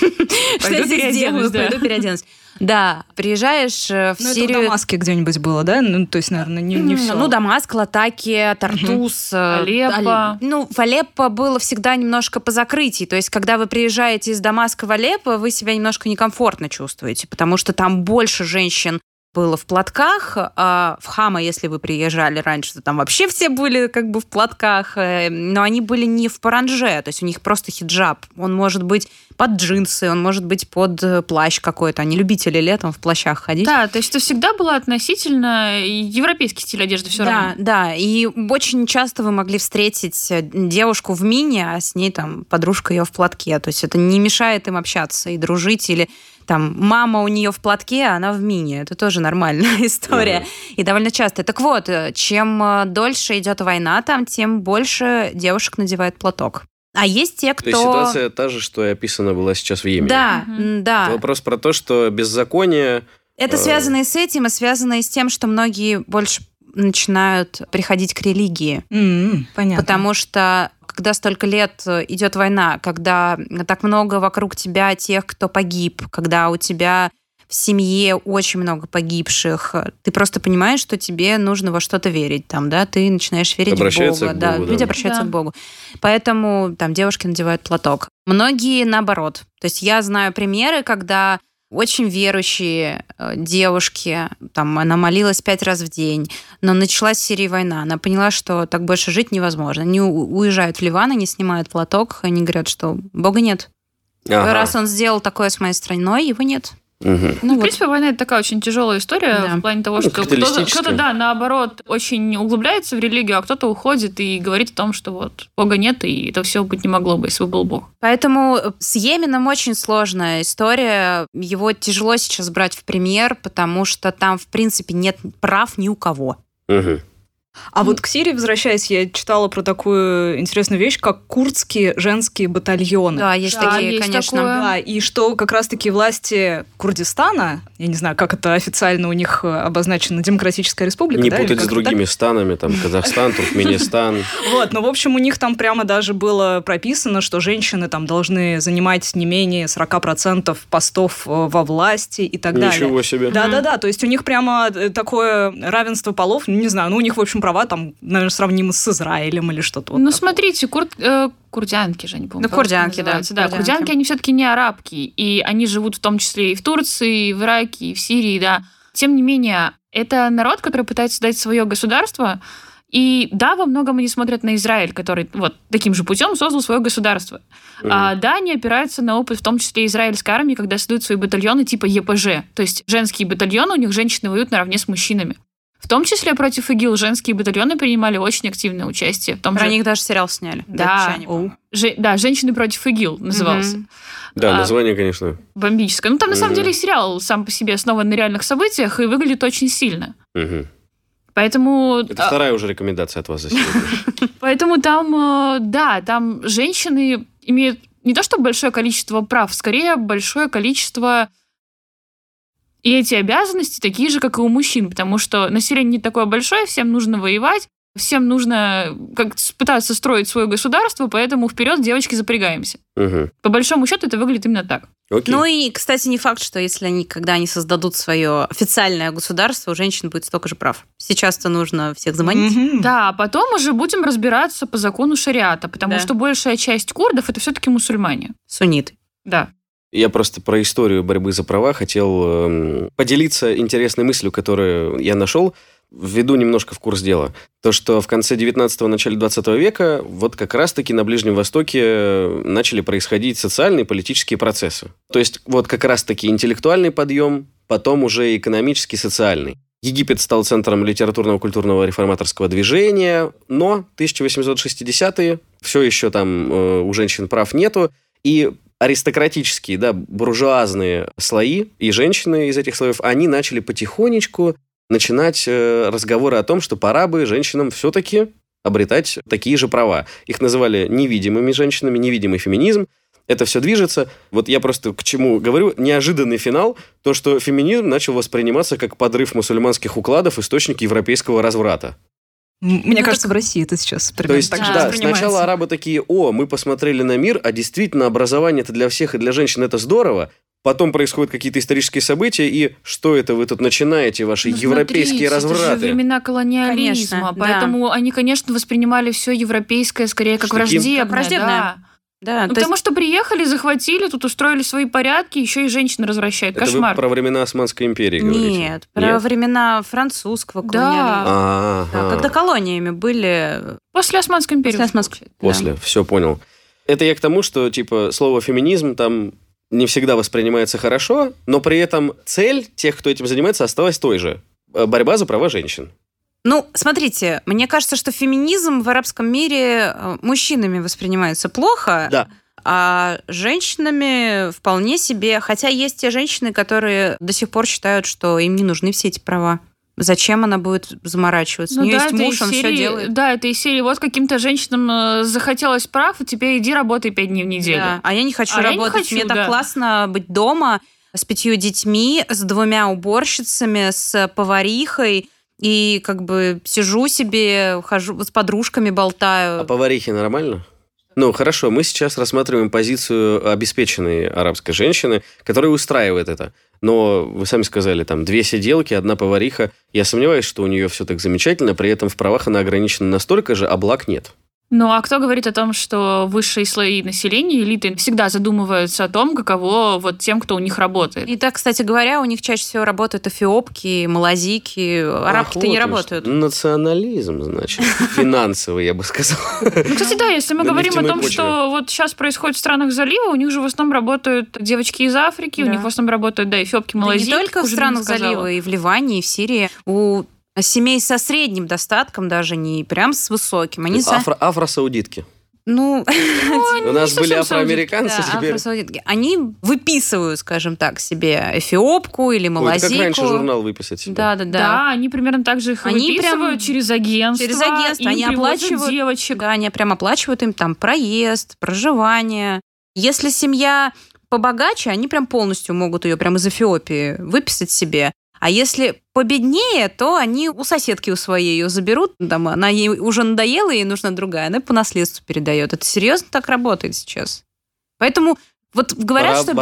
что я здесь делаю? Пойду переоденусь. Да, приезжаешь в Сирию... это в Дамаске где-нибудь было, да? То есть, наверное, не все. Дамаск, Латакия, Тартус. Алеппо. В Алеппо было всегда немножко по закрытии. То есть, когда вы приезжаете из Дамаска в Алеппо, вы себя немножко некомфортно чувствуете, потому что там больше женщин было в платках, а в Хама, если вы приезжали раньше, то там вообще все были как бы в платках, но они были не в паранже, то есть у них просто хиджаб. Он может быть под джинсы, он может быть под плащ какой-то. Они любители летом в плащах ходить. Да, то есть это всегда было относительно европейский стиль одежды все равно. Да, и очень часто вы могли встретить девушку в мини, а с ней там подружка ее в платке. То есть это не мешает им общаться и дружить, или там мама у нее в платке, а она в мини. Это тоже нормальная история. И довольно часто. Так вот, чем дольше идет война там, тем больше девушек надевает платок. А есть те, кто... То есть ситуация та же, что и описана была сейчас в Йемене. Да. Вопрос про то, что беззаконие... Это связано и с этим, и связано и с тем, что многие больше начинают приходить к религии. Понятно. Потому что когда столько лет идет война, когда так много вокруг тебя тех, кто погиб, когда у тебя в семье очень много погибших, ты просто понимаешь, что тебе нужно во что-то верить. Там, да? Ты начинаешь верить в Бога. Да, люди обращаются к Богу. Поэтому там девушки надевают платок. Многие наоборот. То есть я знаю примеры, когда очень верующие девушки, там, она молилась 5 раз в день, но началась в Сирии война, она поняла, что так больше жить невозможно. Они уезжают в Ливан, они снимают платок, они говорят, что Бога нет. Раз он сделал такое с моей страной, его нет. В принципе, война — это такая очень тяжелая история в плане того, что кто-то, наоборот, очень углубляется в религию, а кто-то уходит и говорит о том, что вот Бога нет, и это все быть не могло бы, если бы был Бог. Поэтому с Йеменом очень сложная история. Его тяжело сейчас брать в пример, потому что там, в принципе, нет прав ни у кого. А вот к Сирии, возвращаясь, я читала про такую интересную вещь, как курдские женские батальоны. Да, есть такие, есть конечно. Такое. Да, и что как раз-таки власти Курдистана, я не знаю, как это официально у них обозначено, Демократическая Республика. Не путать с другими станами, там, Казахстан, Туркменистан. Вот, но, в общем, у них там прямо даже было прописано, что женщины там должны занимать не менее 40% постов во власти и так далее. Ничего себе. Да-да-да, то есть у них прямо такое равенство полов, не знаю, у них, в общем, права там, наверное, сравнимы с Израилем или что-то. Ну, смотрите, курдянки же, не помню. Ну, курдянки, да. Да, курдянки, они все-таки не арабки, и они живут в том числе и в Турции, и в Ираке, и в Сирии, да. Тем не менее, это народ, который пытается создать свое государство, и да, во многом они смотрят на Израиль, который вот таким же путем создал свое государство. Да, они опираются на опыт, в том числе израильской армии, когда создают свои батальоны типа ЕПЖ, то есть женские батальоны, у них женщины воюют наравне с мужчинами. В том числе против ИГИЛ женские батальоны принимали очень активное участие. Про них даже сериал сняли. Да, «Женщины против ИГИЛ» назывался. Да, название, конечно. Бомбическое. Ну, там, на самом деле, сериал сам по себе основан на реальных событиях и выглядит очень сильно. Поэтому... Это вторая уже рекомендация от вас за сегодня. Поэтому там, да, там женщины имеют не то что большое количество прав, скорее большое количество... И эти обязанности такие же, как и у мужчин, потому что население не такое большое, всем нужно воевать, всем нужно пытаться строить свое государство, поэтому вперед, девочки, запрягаемся. По большому счету это выглядит именно так. Ну и, кстати, не факт, что если когда они создадут свое официальное государство, у женщин будет столько же прав. Сейчас-то нужно всех заманить. Да, а потом уже будем разбираться по закону шариата, потому что большая часть курдов это все-таки мусульмане. Сунниты. Да. Я просто про историю борьбы за права хотел поделиться интересной мыслью, которую я нашел, введу немножко в курс дела. То, что в конце 19-го, начале 20 века вот как раз-таки на Ближнем Востоке начали происходить социальные и политические процессы. То есть вот как раз-таки интеллектуальный подъем, потом уже экономический, социальный. Египет стал центром литературного, культурного, реформаторского движения, но 1860-е, все еще там у женщин прав нету, и аристократические, да, буржуазные слои и женщины из этих слоев, они начали потихонечку начинать разговоры о том, что пора бы женщинам все-таки обретать такие же права. Их называли невидимыми женщинами, невидимый феминизм. Это все движется. Вот я просто к чему говорю, неожиданный финал, то, что феминизм начал восприниматься как подрыв мусульманских укладов, источник европейского разврата. Мне кажется, в России это сейчас примерно так же воспринимается. Сначала арабы такие, мы посмотрели на мир, а действительно образование это для всех и для женщин это здорово. Потом происходят какие-то исторические события, и что это вы тут начинаете, ваши европейские развраты? Это же времена колониализма, конечно, поэтому они, конечно, воспринимали все европейское скорее как враждебное. Да. Потому что приехали, захватили, тут устроили свои порядки, еще и женщин развращают. Это кошмар. Вы про времена Османской империи говорите? Нет, про времена французского колониализма. Когда колониями были... После Османской империи. После, все понял. Это я к тому, что типа слово феминизм там не всегда воспринимается хорошо, но при этом цель тех, кто этим занимается, осталась той же. Борьба за права женщин. Ну, смотрите, мне кажется, что феминизм в арабском мире мужчинами воспринимается плохо, да. А женщинами вполне себе. Хотя есть те женщины, которые до сих пор считают, что им не нужны все эти права. Зачем она будет заморачиваться? У нее есть муж, он все делает. Да, это из серии, вот каким-то женщинам захотелось прав, и теперь иди работай 5 дней в неделю. Да. А я не хочу работать. Мне так классно быть дома с 5 детьми, с 2 уборщицами, с поварихой. И как бы сижу себе, хожу с подружками, болтаю. А поварихи нормально? Ну, хорошо, мы сейчас рассматриваем позицию обеспеченной арабской женщины, которая устраивает это. Но вы сами сказали, там, 2 сиделки, 1 повариха. Я сомневаюсь, что у нее все так замечательно, при этом в правах она ограничена настолько же, а благ нет. Ну, а кто говорит о том, что высшие слои населения, элиты, всегда задумываются о том, каково вот тем, кто у них работает? И так, кстати говоря, у них чаще всего работают эфиопки, малазийки, арабки-то не работают. Национализм, значит, финансовый, я бы сказал. Ну, кстати, да, если мы говорим о том, что вот сейчас происходит в странах залива, у них же в основном работают девочки из Африки, у них в основном работают, эфиопки, малазийки. Не только в странах залива, и в Ливане, и в Сирии. У семей со средним достатком, даже не прям с высоким. Они Афросаудитки. Ну, у нас были афроамериканцы, теперь... Афросаудитки. Они выписывают, скажем так, себе эфиопку или малазийку. Как раньше журнал выписать себе. Да. Да, они примерно так же их выписывают через агентство. Через агентство. Они оплачивают девочек. Да, они прям оплачивают им там проезд, проживание. Если семья побогаче, они прям полностью могут ее прям из Эфиопии выписать себе. А если победнее, то они у соседки у своей ее заберут, там, она ей уже надоела, ей нужна другая, она по наследству передает. Это серьезно так работает сейчас. Поэтому вот говорят, что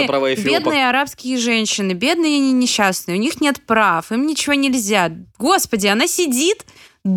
бедные арабские женщины, бедные и несчастные, у них нет прав, им ничего нельзя. Господи, она сидит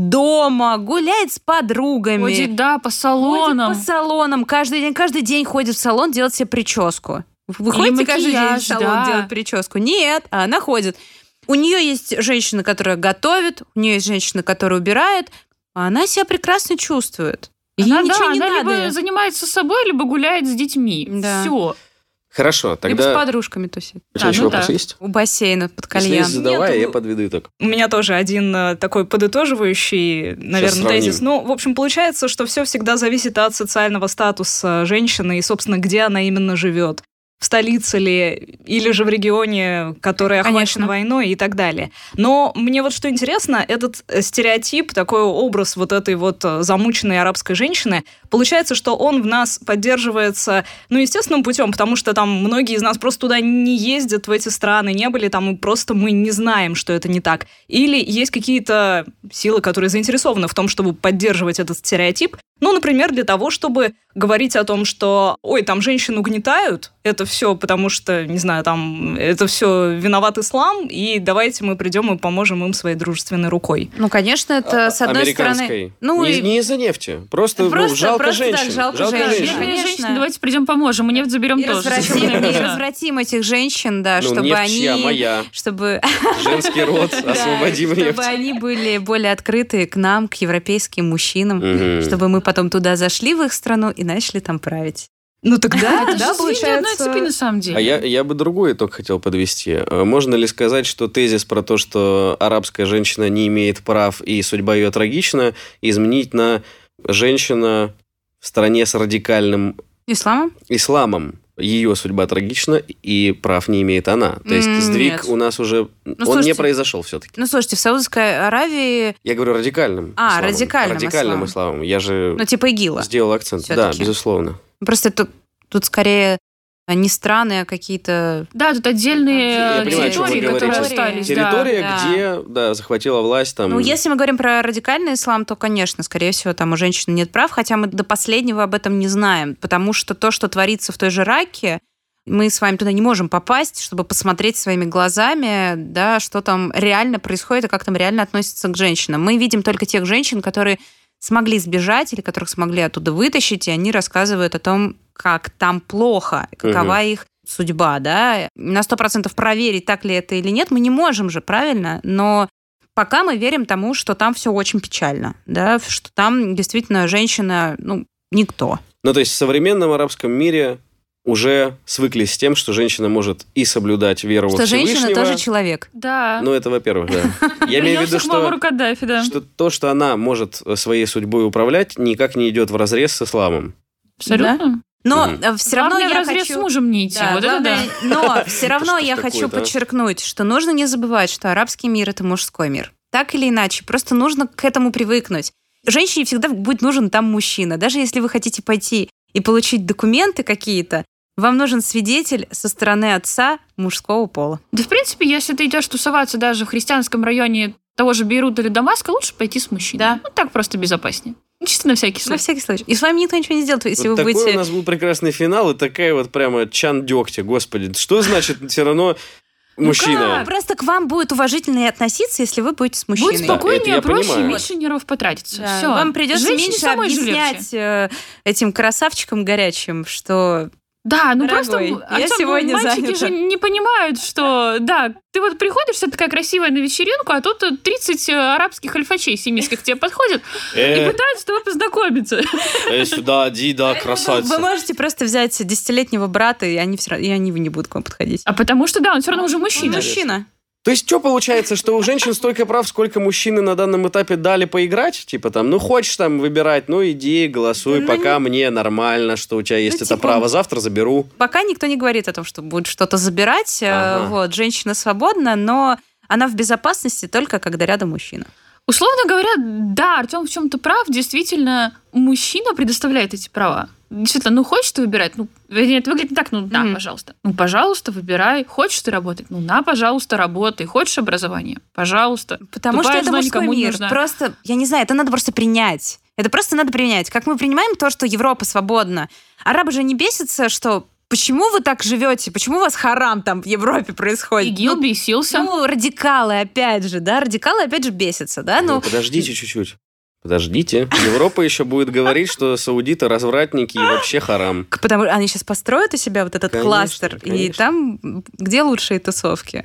дома, гуляет с подругами. Ходит, по салонам. Ходит по салонам. Каждый день ходит в салон делать себе прическу. Вы ходите каждый день в салон делать прическу? Нет, а она ходит. У нее есть женщина, которая готовит, у нее есть женщина, которая убирает, а она себя прекрасно чувствует. Ей ничего не надо. Либо занимается собой, либо гуляет с детьми. Да. Все. Хорошо, тогда... Либо с подружками тусит. Еще вопрос есть? У бассейна под кальян. Если задавай, я подведу итог. У меня тоже один такой подытоживающий, наверное, тезис. Ну, в общем, получается, что все всегда зависит от социального статуса женщины и, собственно, где она именно живет. В столице ли, или же в регионе, который охвачен войной и так далее. Но мне вот что интересно, этот стереотип, такой образ вот этой вот замученной арабской женщины, получается, что он в нас поддерживается, естественным путем, потому что там многие из нас просто туда не ездят, в эти страны, не были там, и просто мы не знаем, что это не так. Или есть какие-то силы, которые заинтересованы в том, чтобы поддерживать этот стереотип. Например, для того, чтобы говорить о том, что, там женщин угнетают, это все потому что, не знаю, там, это все виноват ислам, и давайте мы придем и поможем им своей дружественной рукой. Конечно, это с одной стороны... Не из-за нефти, просто жалко женщин. Жалко женщин, давайте придем поможем, и нефть заберем тоже. И развратим этих женщин, да, чтобы они... Нефть моя. Чтобы... Женский род, освободим нефть. Чтобы они были более открыты к нам, к европейским мужчинам, чтобы мы потом туда зашли в их страну и начали там править. Тогда, получается... одной цепи, на самом деле. А я бы другой итог хотел подвести. Можно ли сказать, что тезис про то, что арабская женщина не имеет прав и судьба ее трагична, изменить на женщина в стране с радикальным... Исламом. Ее судьба трагична, и прав не имеет она. То есть сдвиг у нас уже... он не произошел все-таки. Слушайте, в Саудовской Аравии... Я говорю радикальным исламом. Радикальным исламом. Я же типа ИГИЛа. Сделал акцент. Все-таки. Да, безусловно. Просто тут скорее не страны, а какие-то... Да, тут отдельные территории, которые остались. Территория, где захватила власть. Там... если мы говорим про радикальный ислам, то, конечно, скорее всего, там у женщин нет прав, хотя мы до последнего об этом не знаем, потому что то, что творится в той же Раке, мы с вами туда не можем попасть, чтобы посмотреть своими глазами, да, что там реально происходит и как там реально относятся к женщинам. Мы видим только тех женщин, которые смогли сбежать или которых смогли оттуда вытащить, и они рассказывают о том, как там плохо, какова их судьба, да. На 100% проверить, так ли это или нет, мы не можем же, правильно? Но пока мы верим тому, что там все очень печально, да, что там действительно женщина, никто. То есть в современном арабском мире уже свыклись с тем, что женщина может и соблюдать веру во Всевышнего. Что женщина тоже человек. Да. Это во-первых, да. Я имею в виду, что то, что она может своей судьбой управлять, никак не идет вразрез с исламом. Абсолютно. Но все равно я хочу... с мужем не идти. Но все равно я хочу подчеркнуть, что нужно не забывать, что арабский мир – это мужской мир. Так или иначе, просто нужно к этому привыкнуть. Женщине всегда будет нужен там мужчина. Даже если вы хотите пойти и получить документы какие-то, вам нужен свидетель со стороны отца мужского пола. Да, в принципе, если ты идешь тусоваться даже в христианском районе того же Бейрута или Дамаска, лучше пойти с мужчиной. Да. Так просто безопаснее. Чисто на всякий случай. На всякий случай. И с вами никто ничего не сделает, если вы такой будете... у нас был прекрасный финал, и такая вот прямо чан дегтя, господи. Что значит все равно... мужчина. Просто к вам будет уважительнее относиться, если вы будете с мужчиной. Будет спокойнее, проще, меньше нервов потратиться. Да. Все. Вам придется меньше объяснять этим красавчикам горячим, что... Да, дорогой, просто я сегодня мальчики занята. же не понимают, что, да, ты вот приходишь, вся такая красивая на вечеринку, а тут 30 арабских альфачей семийских к тебе подходят и пытаются с тобой познакомиться. Сюда, Дида, красавица. Вы можете просто взять 10-летнего брата, и они не будут к вам подходить. А потому что, да, он все равно уже мужчина. Мужчина. То есть что получается, что у женщин столько прав, сколько мужчины на данном этапе дали поиграть? Типа там, ну хочешь там выбирать, ну иди, голосуй, пока мне нормально, что у тебя есть это право, завтра заберу. Пока никто не говорит о том, что будет что-то забирать. Вот, женщина свободна, но она в безопасности только когда рядом мужчина. Условно говоря, да, Артем в чем-то прав. Действительно, мужчина предоставляет эти права. Действительно, ну хочешь ты выбирать? Ну, вернее, это выглядит так, ну да, пожалуйста. Ну, пожалуйста, выбирай. Хочешь ты работать? Ну, на, пожалуйста, работай. Хочешь образование? Пожалуйста. Потому что это мужской мир. Просто, я не знаю, это надо просто принять. Это просто надо принять. Как мы принимаем то, что Европа свободна. Арабы же не бесятся, что... Почему вы так живете? Почему у вас харам там в Европе происходит? ИГИЛ бесился. Ну, радикалы опять же, да? Радикалы опять же бесятся, да? Ну, подождите чуть-чуть. Подождите. Европа еще будет говорить, что саудиты развратники и вообще харам. Потому что они сейчас построят у себя вот этот кластер, и там где лучшие тусовки?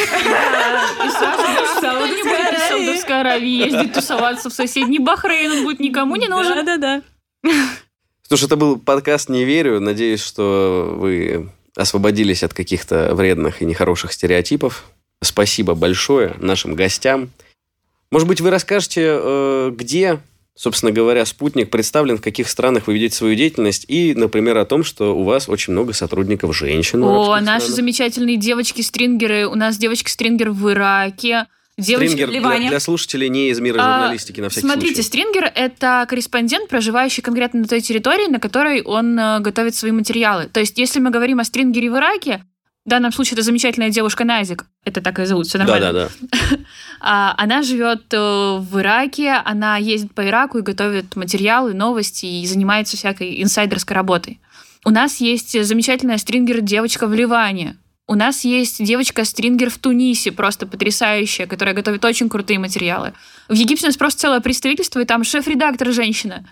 Саудовская Аравия ездит тусоваться в соседний Бахрейн, он будет никому не нужен. Да-да-да. Слушай, это был подкаст «Не верю». Надеюсь, что вы освободились от каких-то вредных и нехороших стереотипов. Спасибо большое нашим гостям. Может быть, вы расскажете, где, собственно говоря, «Спутник» представлен, в каких странах вы ведете свою деятельность, и, например, о том, что у вас очень много сотрудников женщин. О, наши замечательные девочки-стрингеры. У нас девочки-стрингер в Ираке. Стрингер для слушателей не из мира журналистики, на всякий случай. Смотрите, стрингер – это корреспондент, проживающий конкретно на той территории, на которой он готовит свои материалы. То есть, если мы говорим о стрингере в Ираке, в данном случае это замечательная девушка Назик, это так и зовут, все нормально. Да. Она живет в Ираке, она ездит по Ираку и готовит материалы, новости и занимается всякой инсайдерской работой. У нас есть замечательная стрингер-девочка в Ливане. У нас есть девочка-стрингер в Тунисе, просто потрясающая, которая готовит очень крутые материалы. В Египте у нас просто целое представительство, и там шеф-редактор женщина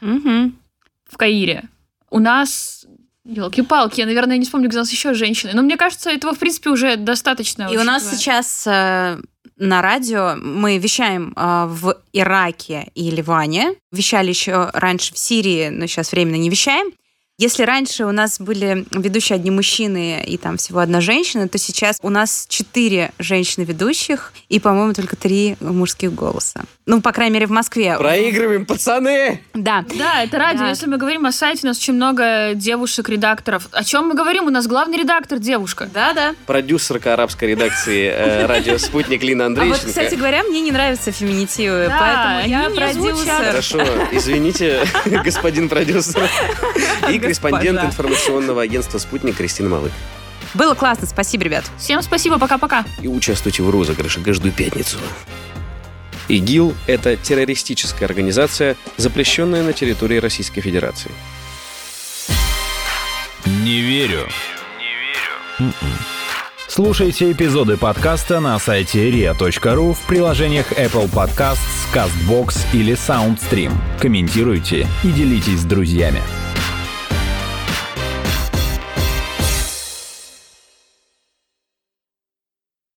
в Каире. У нас... Ёлки-палки, я, наверное, не вспомню, где у нас еще женщины. Но мне кажется, этого, в принципе, уже достаточно. И у нас сейчас на радио мы вещаем в Ираке и Ливане. Вещали еще раньше в Сирии, но сейчас временно не вещаем. Если раньше у нас были ведущие одни мужчины и там всего одна женщина, то сейчас у нас 4 женщины-ведущих и, по-моему, только 3 мужских голоса. Ну, по крайней мере, в Москве. Проигрываем, пацаны! Да. Да, это радио. Да. Если мы говорим о сайте, у нас очень много девушек-редакторов. О чем мы говорим? У нас главный редактор девушка. Да. Продюсерка арабской редакции радио «Спутник» Лина Андрейченко. А вот, кстати говоря, мне не нравятся феминитивы, поэтому я продюсер. Хорошо, извините, господин продюсер. И корреспондент информационного агентства «Спутник» Кристина Малык. Было классно, спасибо, ребят. Всем спасибо, пока-пока. И участвуйте в розыгрыше каждую пятницу. ИГИЛ – это террористическая организация, запрещенная на территории Российской Федерации. Не верю. Слушайте эпизоды подкаста на сайте ria.ru, в приложениях Apple Podcasts, CastBox или SoundStream. Комментируйте и делитесь с друзьями.